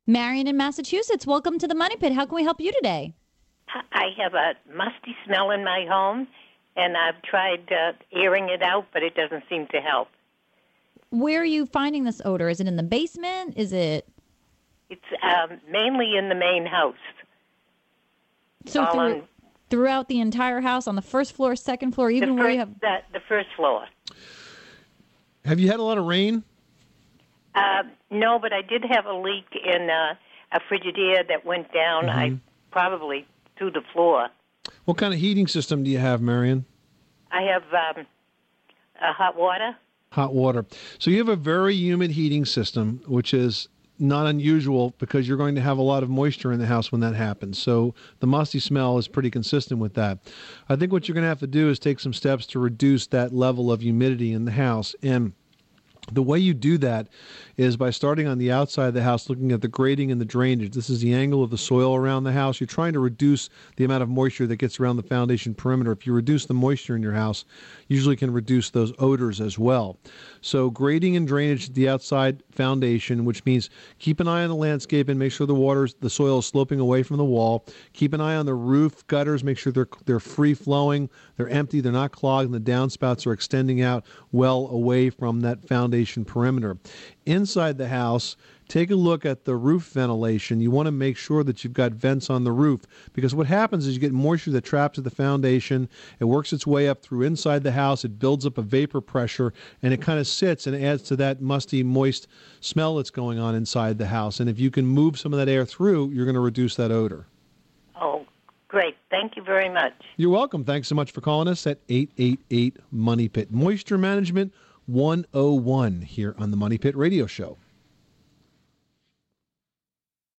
Marion in Massachusetts, welcome to the Money Pit. How can we help you today? I have a musty smell in my home, and I've tried airing it out, but it doesn't seem to help. Where are you finding this odor? Is it in the basement? Is it? It's mainly in the main house. So throughout the entire house, on the first floor, second floor, even where you have... The first floor. Have you had a lot of rain? No, but I did have a leak in a Frigidaire that went down, probably through the floor. What kind of heating system do you have, Marion? I have hot water. Hot water. So you have a very humid heating system, which is not unusual because you're going to have a lot of moisture in the house when that happens. So the musty smell is pretty consistent with that. I think what you're going to have to do is take some steps to reduce that level of humidity in the house. And the way you do that is by starting on the outside of the house, looking at the grading and the drainage. This is the angle of the soil around the house. You're trying to reduce the amount of moisture that gets around the foundation perimeter. If you reduce the moisture in your house, usually can reduce those odors as well. So grading and drainage at the outside foundation, which means keep an eye on the landscape and make sure the soil is sloping away from the wall. Keep an eye on the roof gutters, make sure they're free flowing, they're empty, they're not clogged, and the downspouts are extending out well away from that foundation perimeter. Inside the house, take a look at the roof ventilation. You want to make sure that you've got vents on the roof, because what happens is you get moisture that traps at the foundation. It works its way up through inside the house. It builds up a vapor pressure, and it kind of sits and adds to that musty, moist smell that's going on inside the house. And if you can move some of that air through, you're going to reduce that odor. Oh, great. Thank you very much. You're welcome. Thanks so much for calling us at 888-MONEY-PIT. Moisture Management 101 here on the Money Pit Radio Show.